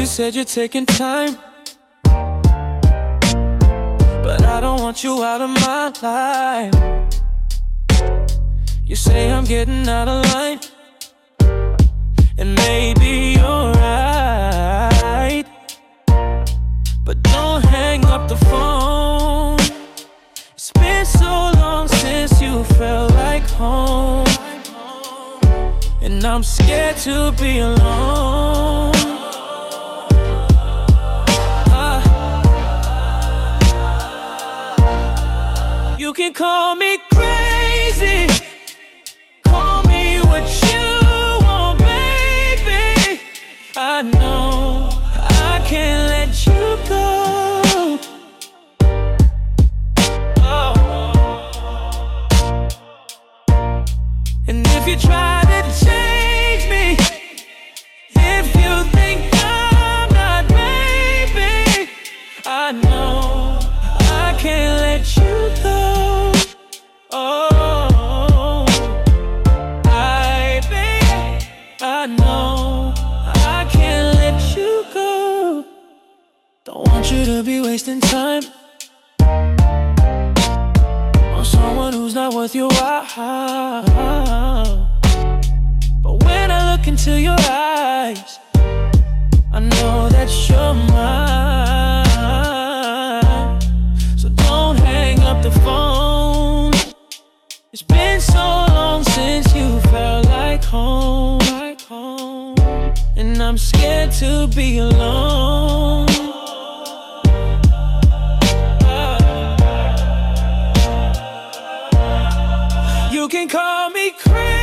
said you're taking time, but I don't want you out of my life. You say I'm getting out of line, and maybe you're right, but don't hang up the phone. It's been so long since you felt like home, and I'm scared to be alone. You can call me crazy, call me what you want, baby. I know I can't let you go. Oh. And if you try to change me, if you think I'm not, baby, I know I can't let you go. Oh, I know I can't let you go. Don't want you to be wasting time on someone who's not worth your while. But when I look into your eyes, I know that you're mine. So don't hang up the phone. It's been so long since you felt like home, and I'm scared to be alone. You can call me crazy,